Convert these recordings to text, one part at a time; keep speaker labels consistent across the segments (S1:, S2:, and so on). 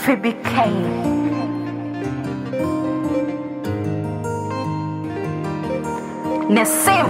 S1: Phoebe Kane. Nessim.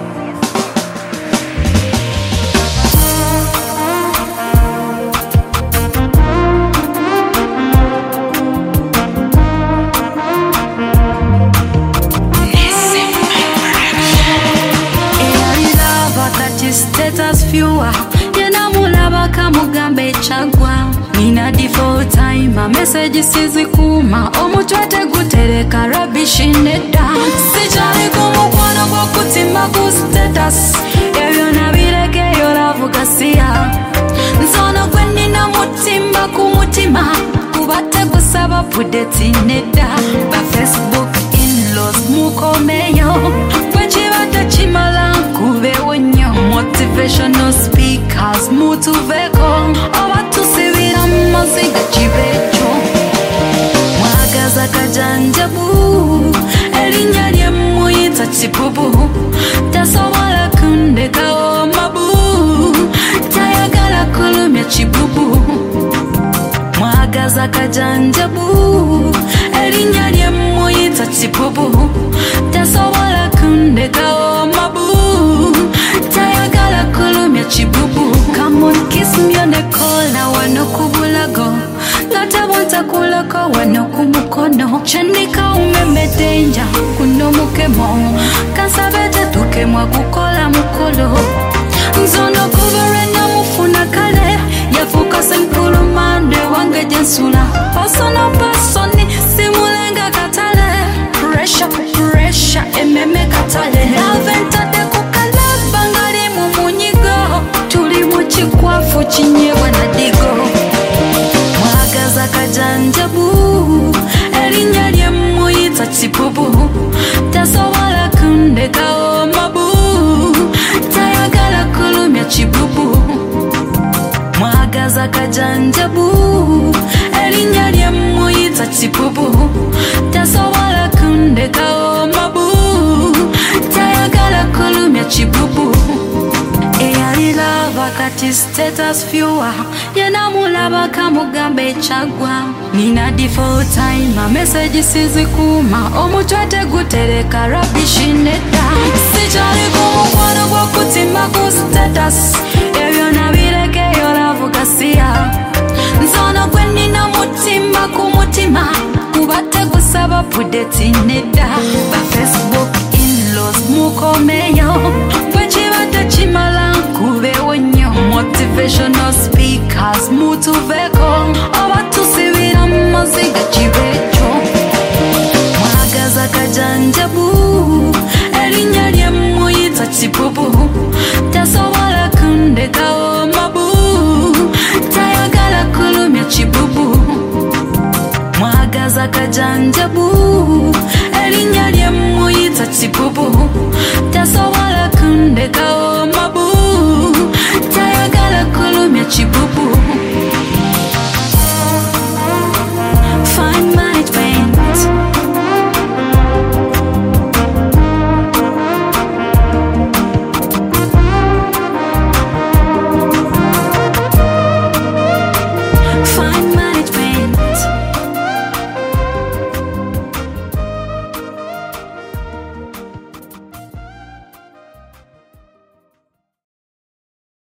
S2: Status viewer yena mulaba kamugambe chagwa nina default time a message sizikuma omutwate gutereka rubbish nedda sichali kumukwano gwo kutimba ku status ebyo nabireke yoravuga siya nzono gwe nina mutimba ku mutima kubate gusaba update nedda ba Facebook in-laws mukomeyo kwechibata chimala kubewo nnyo motivational speakers mutuveko abatusibira mu maziga kibecho mwagaza kajanjabu erinnya lye muyita kibubu tasobola kundekawo mabu tayagala kulumya kibubu mwagaza kajanjabu erinnya lye muyita kibubu tasobola kundekawo mabu tayagala kulumya kibubu. Come on, kiss me on the collar, wano kubulago natabonta kulako wano kumukono chendika umeme danger kuno mukemo kansabete tukemwa kukola mukolo nzono kubere na mufuna kale yafuka senkulumande wange jensula pasoni simulenga katale pressure ememe katale laventa de kukalaba ngali mumunyigo tuli muchikwafu chinyewa na digo mwagaza kajanjabu erinnya lye muyita kibubu tasobola kundekawo mabu tayagala kulumya kibubu mwagaza kajanjabu erinnya lye muyita kibubu tasobola kundekawo mabu tayagala kulumya kibubu eyalilaba kati status viewer yena mulaba kamugambe chagwa nina default time a message sizikuma omutwate gutereka rubbish nedda sichali kumukwano gwo kutimba ku status ebyo nabireke yoravuga siya nzono gwe nina mutimba ku mutima kubate gusaba update nedda ba Facebook in-laws mukomeyo kwechibata chimala kubewo nnyo motivational speakers mutuveko abatusibira mu maziga kibecho mwagaza kajanjabu erinnya lye muyita kibubu tasobola kundekawo mabu tayagala kulumya kibubu mwagaza kajanjabu erinnya lye muyita kibubu tasobola kundekawo mabu